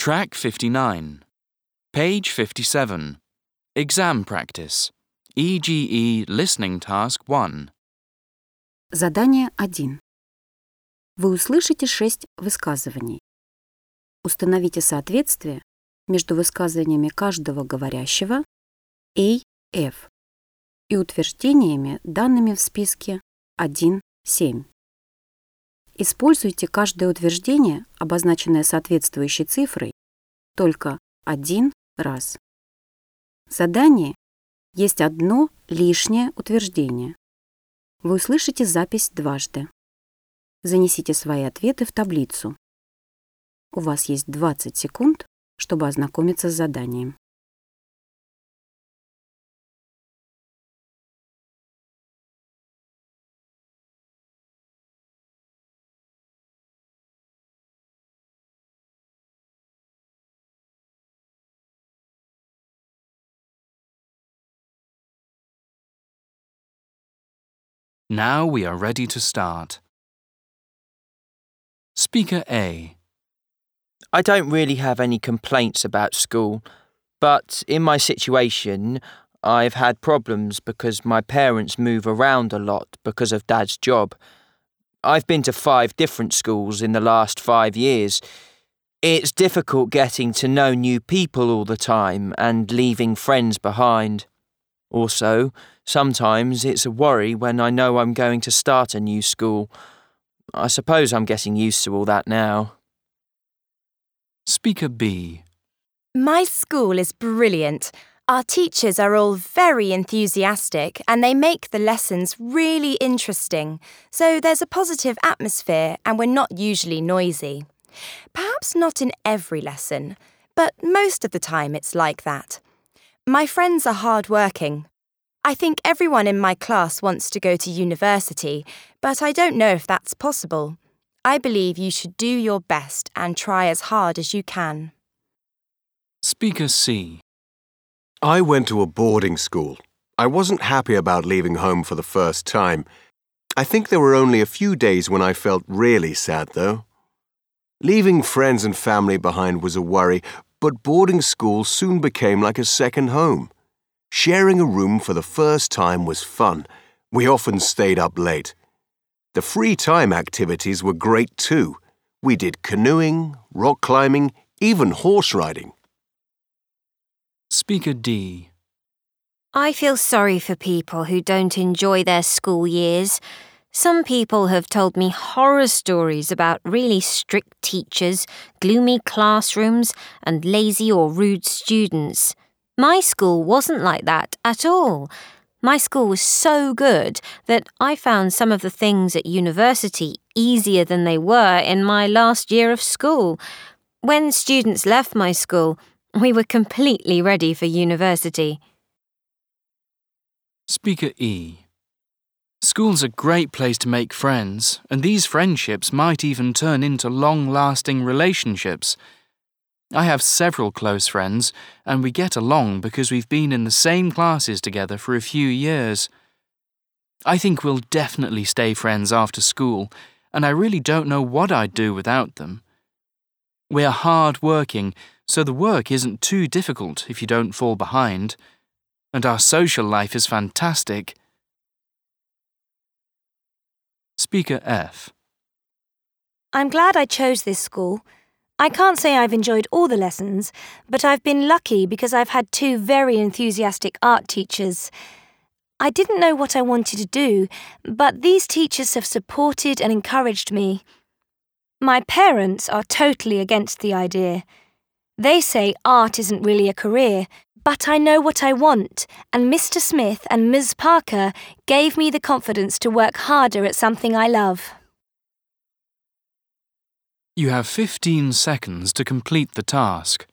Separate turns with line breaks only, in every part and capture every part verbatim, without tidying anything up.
Track fifty-nine. Page fifty-seven. Exam practice. E G E listening task one.
Задание один. Вы услышите шесть высказываний. Установите соответствие между высказываниями каждого говорящего A, F и утверждениями, данными в списке один семь. Используйте каждое утверждение, обозначенное соответствующей цифрой, только один раз. В задании есть одно лишнее утверждение. Вы услышите запись дважды. Занесите свои ответы в таблицу. У вас есть двадцать секунд, чтобы ознакомиться с заданием.
Now we are ready to start. Speaker A.
I don't really have any complaints about school, but in my situation, I've had problems because my parents move around a lot because of Dad's job. I've been to five different schools in the last five years. It's difficult getting to know new people all the time and leaving friends behind. Also, sometimes it's a worry when I know I'm going to start a new school. I suppose I'm getting used to all that now.
Speaker B.
My school is brilliant. Our teachers are all very enthusiastic and they make the lessons really interesting, so there's a positive atmosphere and we're not usually noisy. Perhaps not in every lesson, but most of the time it's like that. My friends are hard-working. I think everyone in my class wants to go to university, but I don't know if that's possible. I believe you should do your best and try as hard as you can.
Speaker C.
I went to a boarding school. I wasn't happy about leaving home for the first time. I think there were only a few days when I felt really sad, though. Leaving friends and family behind was a worry, but boarding school soon became like a second home. Sharing a room for the first time was fun. We often stayed up late. The free time activities were great too. We did canoeing, rock climbing, even horse riding.
Speaker D.
I feel sorry for people who don't enjoy their school years. Some people have told me horror stories about really strict teachers, gloomy classrooms, and lazy or rude students. My school wasn't like that at all. My school was so good that I found some of the things at university easier than they were in my last year of school. When students left my school, we were completely ready for university.
Speaker E. School's a great place to make friends, and these friendships might even turn into long-lasting relationships. I have several close friends, and we get along because we've been in the same classes together for a few years. I think we'll definitely stay friends after school, and I really don't know what I'd do without them. We're hard-working, so the work isn't too difficult if you don't fall behind, and our social life is fantastic. Speaker F.
I'm glad I chose this school. I can't say I've enjoyed all the lessons, but I've been lucky because I've had two very enthusiastic art teachers. I didn't know what I wanted to do, but these teachers have supported and encouraged me. My parents are totally against the idea. They say art isn't really a career, but I know what I want, and Mister Smith and Miz Parker gave me the confidence to work harder at something I love.
You have fifteen seconds to complete the task.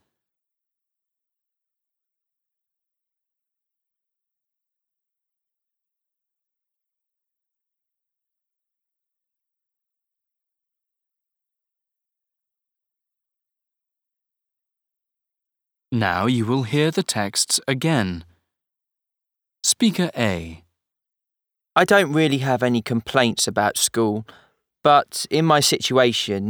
Now you will hear the texts again. Speaker A.
I don't really have any complaints about school, but in my situation,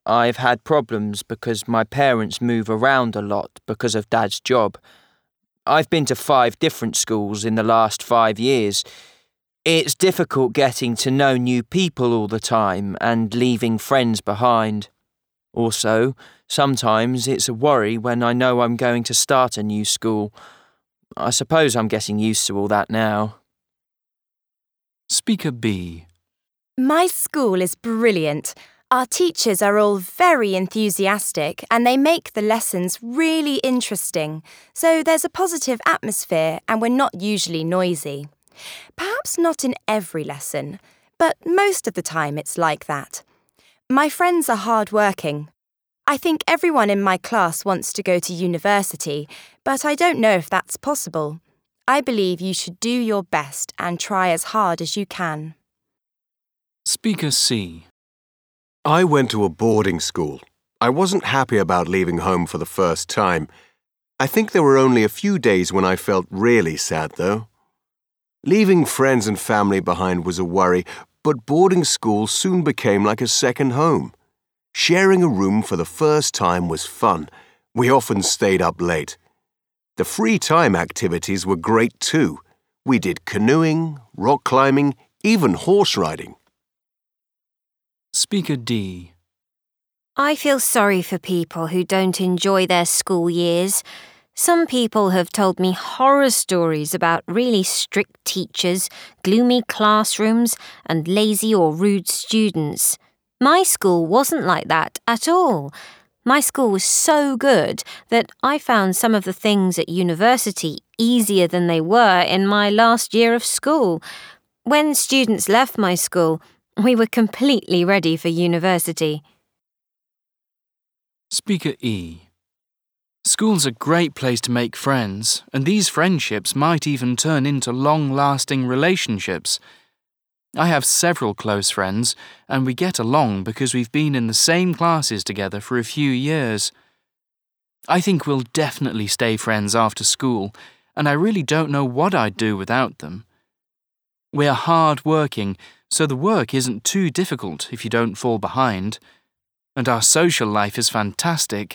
I've had problems because my parents move around a lot because of Dad's job. I've been to five different schools in the last five years. It's difficult getting to know new people all the time and leaving friends behind. Also, sometimes it's a worry when I know I'm going to start a new school. I suppose I'm getting used to all that now.
Speaker B.
My school is brilliant. Our teachers are all very enthusiastic and they make the lessons really interesting, so there's a positive atmosphere and we're not usually noisy. Perhaps not in every lesson, but most of the time it's like that. My friends are hard-working. I think everyone in my class wants to go to university, but I don't know if that's possible. I believe you should do your best and try as hard as you can.
Speaker C.
I went to a boarding school. I wasn't happy about leaving home for the first time. I think there were only a few days when I felt really sad, though. Leaving friends and family behind was a worry, but boarding school soon became like a second home. Sharing a room for the first time was fun. We often stayed up late. The free time activities were great too. We did canoeing, rock climbing, even horse riding.
Speaker D.
I feel sorry for people who don't enjoy their school years. Some people have told me horror stories about really strict teachers, gloomy classrooms, and lazy or rude students. My school wasn't like that at all. My school was so good that I found some of the things at university easier than they were in my last year of school. When students left my school, we were completely ready for university.
Speaker E. School's a great place to make friends, and these friendships might even turn into long-lasting relationships. I have several close friends, and we get along because we've been in the same classes together for a few years. I think we'll definitely stay friends after school, and I really don't know what I'd do without them. We're hard-working, so the work isn't too difficult if you don't fall behind, and our social life is fantastic.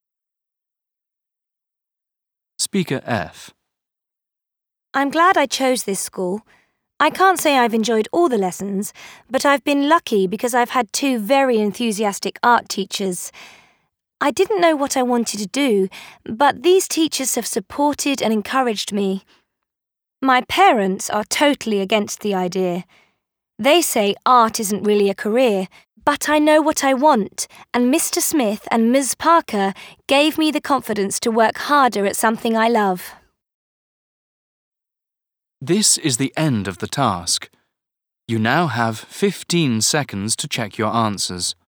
Speaker F.
I'm glad I chose this school. I can't say I've enjoyed all the lessons, but I've been lucky because I've had two very enthusiastic art teachers. I didn't know what I wanted to do, but these teachers have supported and encouraged me. My parents are totally against the idea. They say art isn't really a career, but I know what I want, and Mister Smith and Miz Parker gave me the confidence to work harder at something I love.
This is the end of the task. You now have fifteen seconds to check your answers.